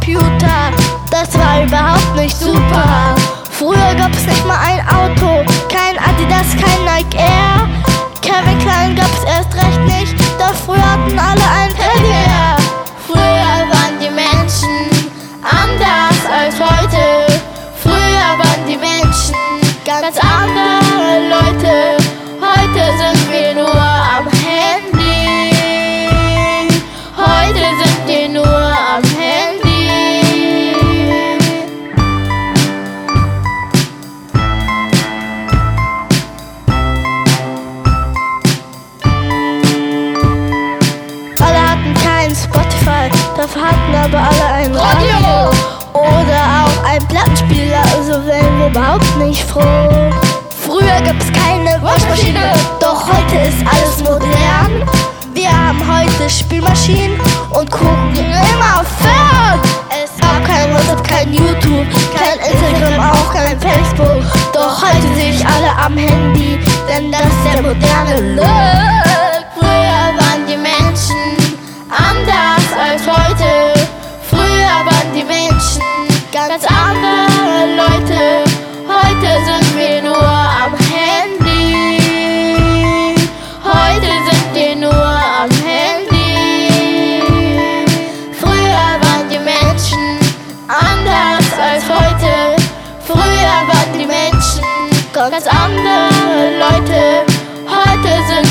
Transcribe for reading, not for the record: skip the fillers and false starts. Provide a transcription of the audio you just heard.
Computer, das war überhaupt nicht super. Früher gab es nicht mal ein Auto, kein Adidas, kein Nike Air. Kevin Klein gab's erst recht nicht, doch früher hatten alle ein Teddybär. Früher waren die Menschen anders als heute. Früher waren die Menschen ganz andere Leute. Heute sind wir nur am Handy. Heute sind wir nur am Handy. Alle hatten kein Spotify, dafür hatten aber alle ein Radio. Oder auch ein Plattenspieler, also wären wir überhaupt nicht froh. Früher gab's keine Waschmaschine, doch heute ist alles modern. Wir haben heute Spielmaschinen und gucken immer fern. Es gab kein WhatsApp, kein YouTube, kein Instagram, auch kein Facebook. Doch heute sehe ich alle am Handy, denn das ist der moderne Look. Früher waren die Menschen anders als heute. Früher waren die Menschen ganz andere Leute. Heute sind wir nur am Handy. Heute sind wir nur am Handy. Früher waren die Menschen anders als heute. Früher waren die Menschen ganz andere Leute. Heute sind